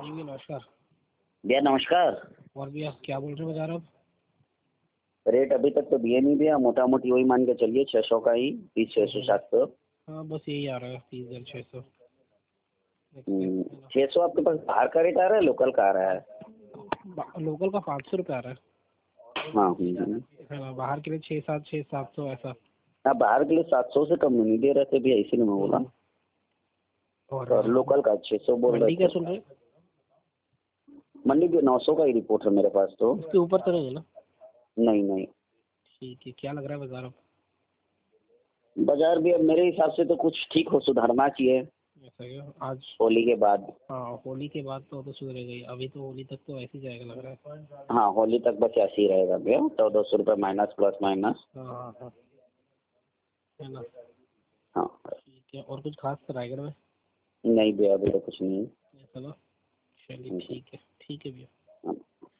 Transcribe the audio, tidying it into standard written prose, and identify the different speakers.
Speaker 1: जी भैया नमस्कार।
Speaker 2: भैया नमस्कार।
Speaker 1: और भैया क्या बोल रहे हो बाजार अब?
Speaker 2: रेट अभी तक तो दिए नहीं भैया, मोटा मोटी वही मान के चलिए 600 का ही, 30 600 700।
Speaker 1: हाँ बस यही आ रहा है 30,600।
Speaker 2: 600 आपके पास बाहर का रेट आ रहा है, लोकल का आ रहा है?
Speaker 1: लोकल का 500 रुपये आ रहा है।
Speaker 2: हाँ
Speaker 1: हाँ, बाहर के लिए 600 ऐसा।
Speaker 2: हाँ, बाहर के लिए 700 से कम नहीं दे रहे थे भैया, इसीलिए मैं बोला। और लोकल का 600 बोल
Speaker 1: मंडी
Speaker 2: रहे
Speaker 1: क्या
Speaker 2: थे।
Speaker 1: सुन रहे?
Speaker 2: मंडी भी 900 का ही रिपोर्ट है मेरे पास तो।
Speaker 1: उसके ऊपर तो नहीं है ना?
Speaker 2: नहीं नहीं,
Speaker 1: ठीक है। क्या लग रहा है बाजार अब?
Speaker 2: बाजार भी अब मेरे हिसाब से तो कुछ ठीक हो, सुधरना चाहिए
Speaker 1: ऐसा क्या आज?
Speaker 2: होली के बाद।
Speaker 1: हाँ होली के बाद तो सुधरेगा ही। अभी तो होली तक तो ऐसे ही जाएगा लग रहा है।
Speaker 2: हाँ, होली तक बस ऐसे ही रहेगा भैया, 1400 रुपये माइनस प्लस माइनस।
Speaker 1: हाँ हाँ हाँ, है ना?
Speaker 2: हाँ।
Speaker 1: ठीक है। और कुछ खास रायगढ़ में?
Speaker 2: नहीं भैया, अभी तो कुछ नहीं।
Speaker 1: ऐसा ना? चलिए ठीक है। ठीक है भैया।
Speaker 2: हाँ।